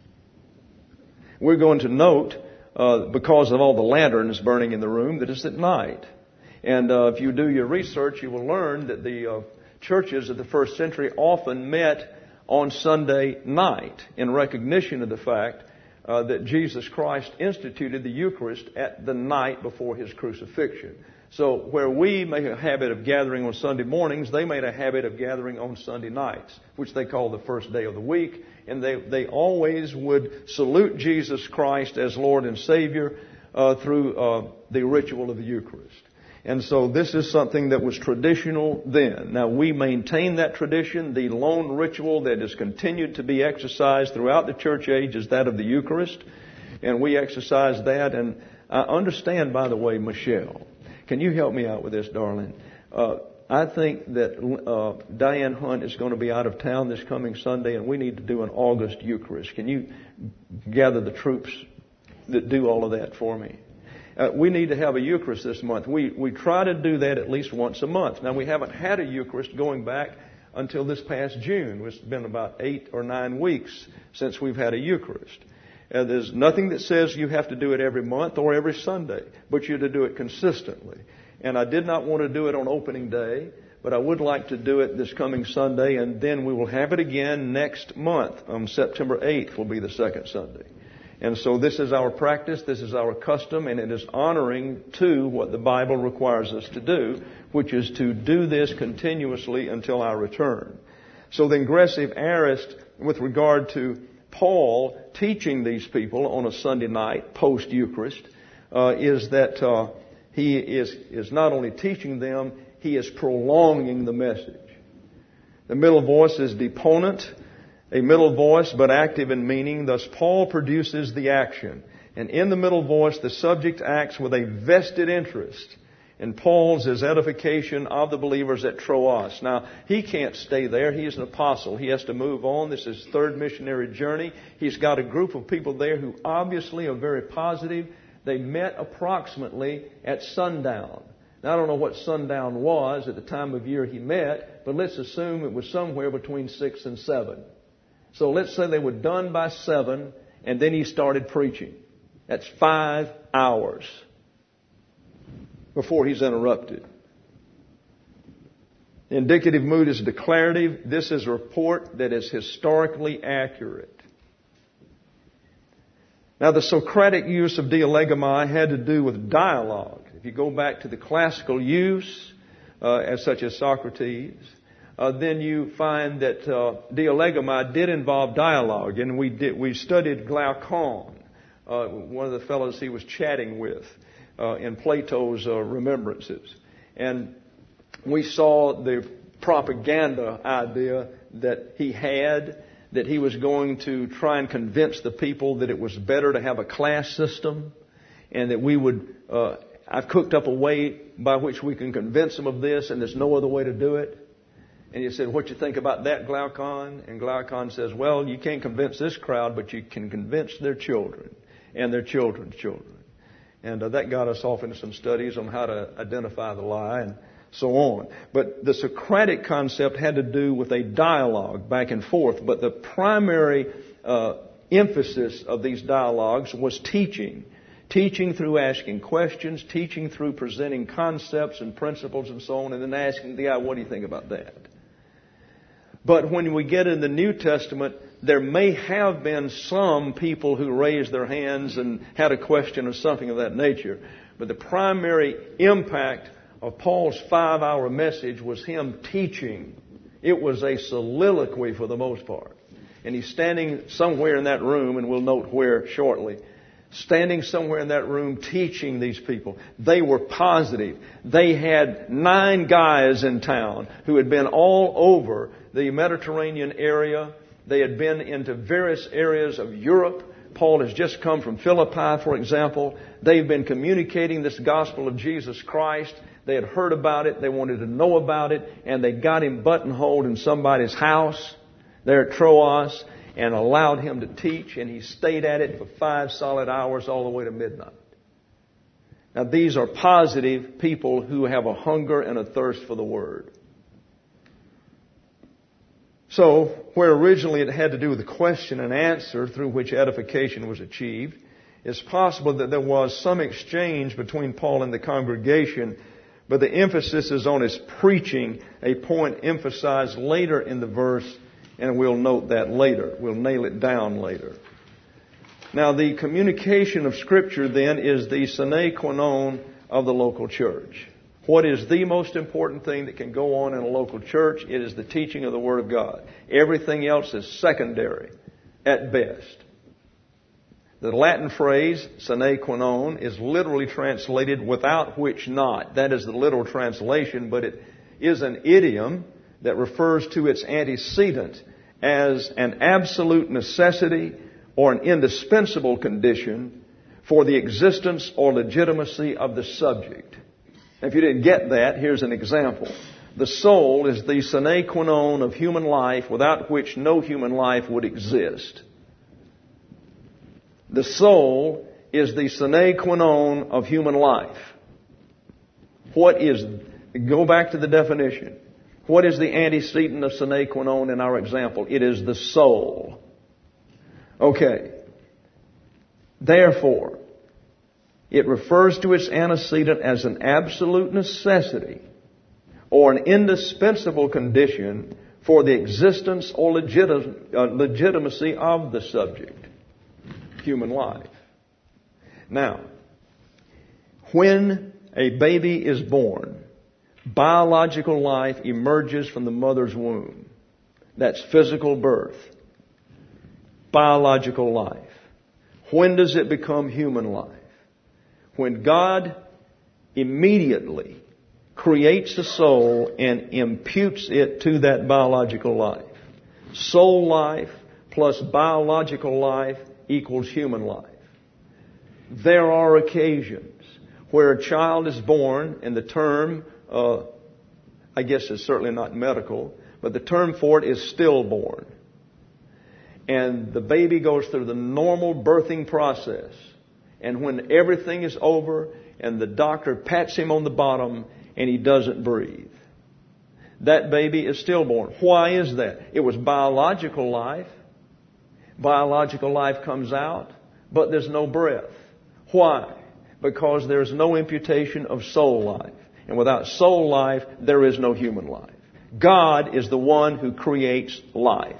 We're going to note, uh, because of all the lanterns burning in the room, that it's at night. And uh, if you do your research, you will learn that the uh, churches of the first century often met on Sunday night in recognition of the fact uh, that Jesus Christ instituted the Eucharist at the night before His crucifixion. So where we make a habit of gathering on Sunday mornings, they made a habit of gathering on Sunday nights, which they call the first day of the week. And they, they always would salute Jesus Christ as Lord and Savior uh, through uh, the ritual of the Eucharist. And so this is something that was traditional then. Now we maintain that tradition. The lone ritual that has continued to be exercised throughout the church age is that of the Eucharist. And we exercise that. And I understand, by the way, Michelle, can you help me out with this, darling? Uh, I think that uh, Diane Hunt is going to be out of town this coming Sunday, and we need to do an August Eucharist. Can you gather the troops that do all of that for me? Uh, we need to have a Eucharist this month. We we try to do that at least once a month. Now, we haven't had a Eucharist going back until this past June. It's been about eight or nine weeks since we've had a Eucharist. Uh, there's nothing that says you have to do it every month or every Sunday, but you're to do it consistently. And I did not want to do it on opening day, but I would like to do it this coming Sunday, and then we will have it again next month. On September eighth will be the second Sunday. And so this is our practice, this is our custom, and it is honoring to what the Bible requires us to do, which is to do this continuously until our return. So the aggressive aorist with regard to Paul teaching these people on a Sunday night post-Eucharist uh, is that uh, he is, is not only teaching them, he is prolonging the message. The middle voice is deponent. A middle voice, but active in meaning. Thus, Paul produces the action. And in the middle voice, the subject acts with a vested interest. And Paul's is edification of the believers at Troas. Now, he can't stay there. He is an apostle. He has to move on. This is his third missionary journey. He's got a group of people there who obviously are very positive. They met approximately at sundown. Now, I don't know what sundown was at the time of year he met, but let's assume it was somewhere between six and seven. So let's say they were done by seven, and then he started preaching. That's five hours before he's interrupted. The indicative mood is declarative. This is a report that is historically accurate. Now, the Socratic use of dialegomai had to do with dialogue. If you go back to the classical use, uh, as such as Socrates, Uh, then you find that uh, dialegomai did involve dialogue, and we did we studied Glaucon, uh, one of the fellows he was chatting with uh, in Plato's uh, Remembrances, and we saw the propaganda idea that he had, that he was going to try and convince the people that it was better to have a class system, and that we would. Uh, I've cooked up a way by which we can convince them of this, and there's no other way to do it. And you said, what you think about that, Glaucon? And Glaucon says, well, you can't convince this crowd, but you can convince their children and their children's children. And uh, that got us off into some studies on how to identify the lie and so on. But the Socratic concept had to do with a dialogue back and forth. But the primary uh, emphasis of these dialogues was teaching. Teaching through asking questions, teaching through presenting concepts and principles and so on, and then asking the guy, what do you think about that? But when we get in the New Testament, there may have been some people who raised their hands and had a question or something of that nature. But the primary impact of Paul's five-hour message was him teaching. It was a soliloquy for the most part. And he's standing somewhere in that room, and we'll note where shortly, standing somewhere in that room teaching these people. They were positive. They had nine guys in town who had been all over the Mediterranean area. They had been into various areas of Europe. Paul has just come from Philippi, for example. They've been communicating this gospel of Jesus Christ. They had heard about it. They wanted to know about it. And they got him buttonholed in somebody's house there at Troas and allowed him to teach. And he stayed at it for five solid hours all the way to midnight. Now, these are positive people who have a hunger and a thirst for the Word. So, where originally it had to do with the question and answer through which edification was achieved, it's possible that there was some exchange between Paul and the congregation, but the emphasis is on his preaching, a point emphasized later in the verse, and we'll note that later. We'll nail it down later. Now, the communication of Scripture, then, is the sine qua non of the local church. What is the most important thing that can go on in a local church? It is the teaching of the Word of God. Everything else is secondary at best. The Latin phrase, sine qua non, is literally translated without which not. That is the literal translation, but it is an idiom that refers to its antecedent as an absolute necessity or an indispensable condition for the existence or legitimacy of the subject. If you didn't get that, here's an example. The soul is the sine qua non of human life, without which no human life would exist. The soul is the sine qua non of human life. What is, go back to the definition. What is the antecedent of sine qua non in our example? It is the soul. Okay. Therefore, it refers to its antecedent as an absolute necessity or an indispensable condition for the existence or legit- uh, legitimacy of the subject, human life. Now, when a baby is born, biological life emerges from the mother's womb. That's physical birth. Biological life. When does it become human life? When God immediately creates a soul and imputes it to that biological life. Soul life plus biological life equals human life. There are occasions where a child is born, and the term, uh, I guess it's certainly not medical, but the term for it is stillborn. And the baby goes through the normal birthing process. And when everything is over and the doctor pats him on the bottom and he doesn't breathe, that baby is stillborn. Why is that? It was biological life. Biological life comes out, but there's no breath. Why? Because there's no imputation of soul life. And without soul life, there is no human life. God is the one who creates life.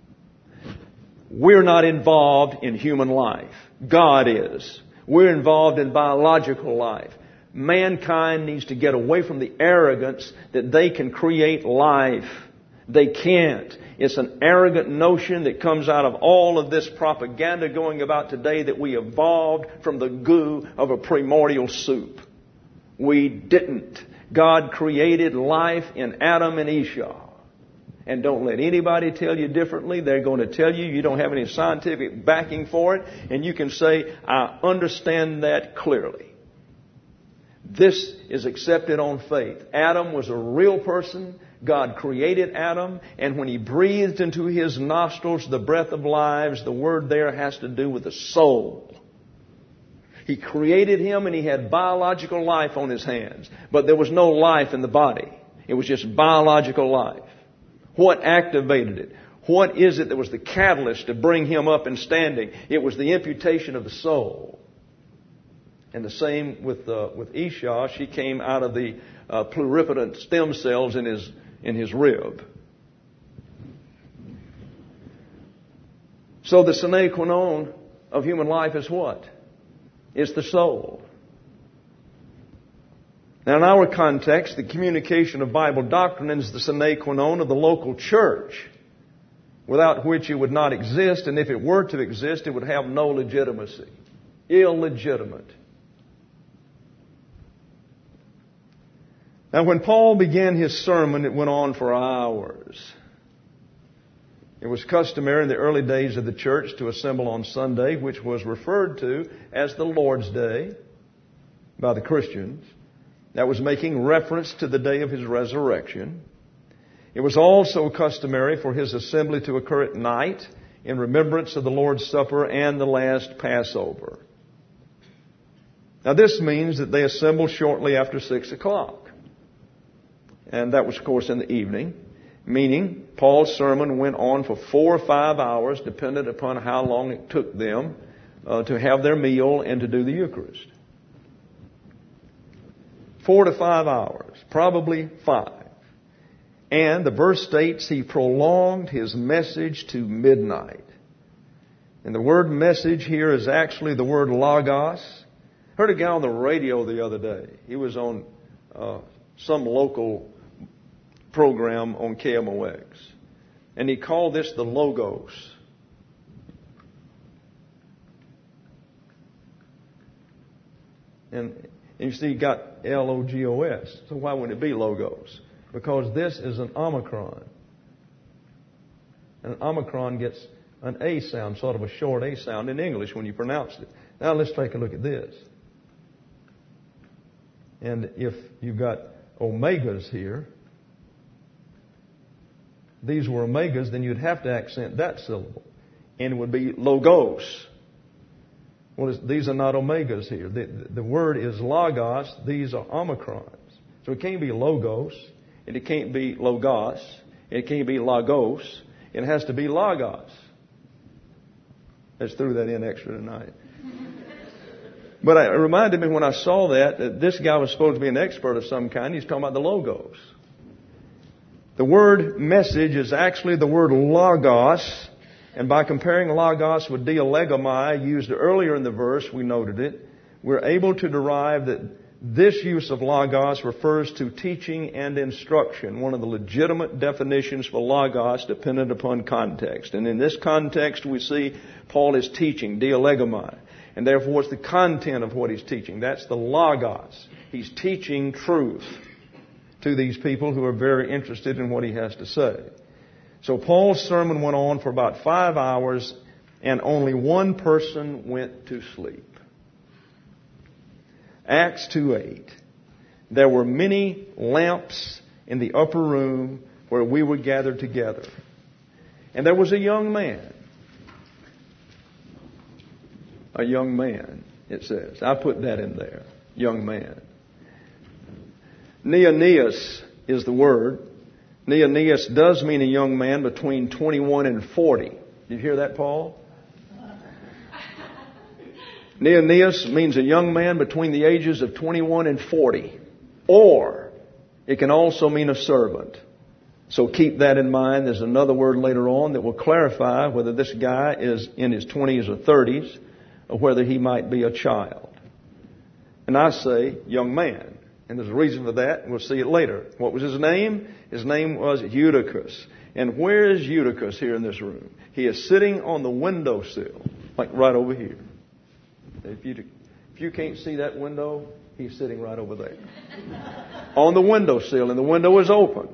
We're not involved in human life. God is. We're involved in biological life. Mankind needs to get away from the arrogance that they can create life. They can't. It's an arrogant notion that comes out of all of this propaganda going about today that we evolved from the goo of a primordial soup. We didn't. God created life in Adam and Esau. And don't let anybody tell you differently. They're going to tell you you don't have any scientific backing for it. And you can say, I understand that clearly. This is accepted on faith. Adam was a real person. God created Adam. And when He breathed into his nostrils the breath of lives, the word there has to do with the soul. He created him and he had biological life on his hands. But there was no life in the body. It was just biological life. What activated it? What is it that was the catalyst to bring him up and standing? It was the imputation of the soul. And the same with uh, with Esau. She came out of the uh, pluripotent stem cells in his in his rib. So the sine qua non of human life is what? It's the soul. Now, in our context, the communication of Bible doctrine is the sine qua non of the local church, without which it would not exist, and if it were to exist, it would have no legitimacy. Illegitimate. Now, when Paul began his sermon, it went on for hours. It was customary in the early days of the church to assemble on Sunday, which was referred to as the Lord's Day by the Christians. That was making reference to the day of his resurrection. It was also customary for his assembly to occur at night in remembrance of the Lord's Supper and the last Passover. Now, this means that they assembled shortly after six o'clock. And that was, of course, in the evening, meaning Paul's sermon went on for four or five hours, dependent upon how long it took them uh, to have their meal and to do the Eucharist. Four to five hours, probably five. And the verse states he prolonged his message to midnight. And the word message here is actually the word logos. I heard a guy on the radio the other day. He was on uh, some local program on K M O X. And he called this the Logos. And, and you see, you got L O G O S. So why wouldn't it be Logos? Because this is an omicron. And an omicron gets an A sound, sort of a short A sound in English when you pronounce it. Now let's take a look at this. And if you've got omegas here, these were omegas, then you'd have to accent that syllable. And it would be logos. Well, these are not omegas here. The, the word is logos. These are omicrons. So it can't be logos. And it can't be logos. And it can't be logos. It has to be logos. I just threw that in extra tonight. But it reminded me when I saw that, that this guy was supposed to be an expert of some kind. He's talking about the logos. The word message is actually the word logos. And by comparing logos with dialegomai, used earlier in the verse, we noted it, we're able to derive that this use of logos refers to teaching and instruction, one of the legitimate definitions for logos dependent upon context. And in this context, we see Paul is teaching, dialegomai. And therefore, it's the content of what he's teaching. That's the logos. He's teaching truth to these people who are very interested in what he has to say. So Paul's sermon went on for about five hours, and only one person went to sleep. Acts two eight. There were many lamps in the upper room where we were gathered together. And there was a young man. A young man, it says. I put that in there. Young man. Neanias is the word. Neanias does mean a young man between twenty-one and forty. Did you hear that, Paul? Neanias means a young man between the ages of twenty-one and forty. Or it can also mean a servant. So keep that in mind. There's another word later on that will clarify whether this guy is in his twenties or thirties or whether he might be a child. And I say young man. And there's a reason for that, and we'll see it later. What was his name? His name was Eutychus. And where is Eutychus here in this room? He is sitting on the windowsill, like right over here. If you, if you can't see that window, he's sitting right over there. On the windowsill, and the window is open.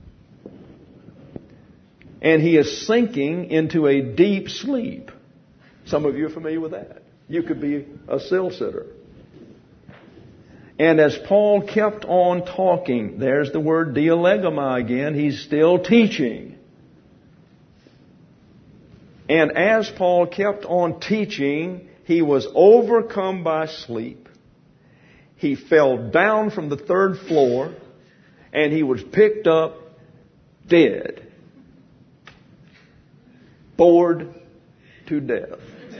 And he is sinking into a deep sleep. Some of you are familiar with that. You could be a sill sitter. And as Paul kept on talking, there's the word dialegomai again, he's still teaching. And as Paul kept on teaching, he was overcome by sleep. He fell down from the third floor, and he was picked up dead. bored to death.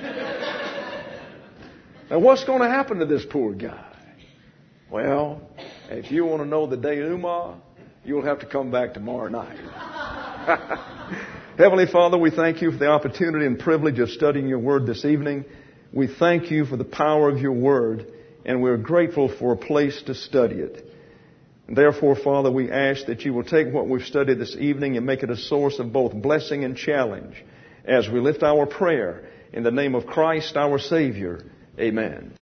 Now, what's going to happen to this poor guy? Well, if you want to know the denouement, you'll have to come back tomorrow night. Heavenly Father, we thank you for the opportunity and privilege of studying your word this evening. We thank you for the power of your word, and we're grateful for a place to study it. And therefore, Father, we ask that you will take what we've studied this evening and make it a source of both blessing and challenge as we lift our prayer in the name of Christ, our Savior. Amen.